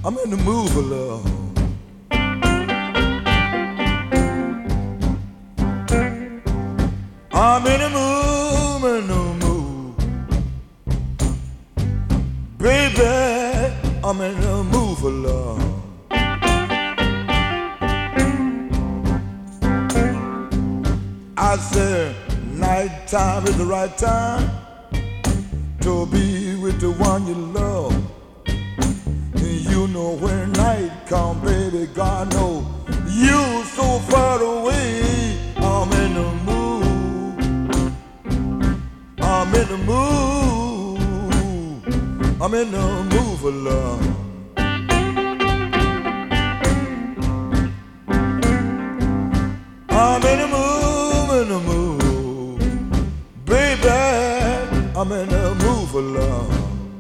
I'm in the mood for love. I'm in the mood, in the mood. Baby, I'm in the mood for love. I said, nighttime is the right time to be with the one you love. You know when night come, baby, God knows you so far away. I'm in the mood. I'm in the mood. I'm in the mood for love. I'm in the mood, in the mood. Baby, I'm in the mood for love.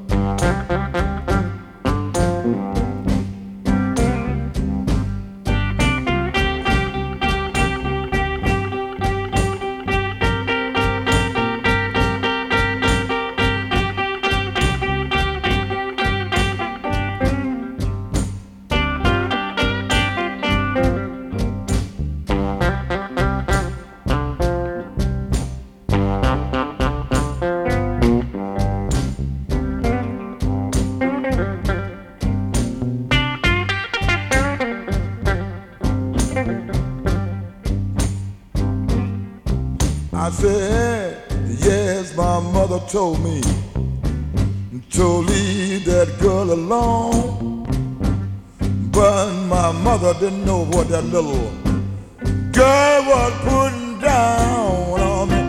I said, yes, my mother told me to leave that girl alone. But my mother didn't know what that little girl was putting down on me.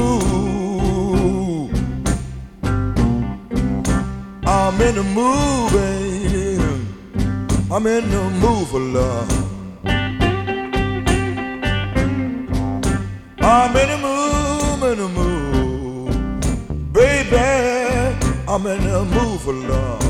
Move. I'm in the mood, baby. I'm in the mood for love. I'm in the mood, in the mood. Baby, I'm in the mood for love.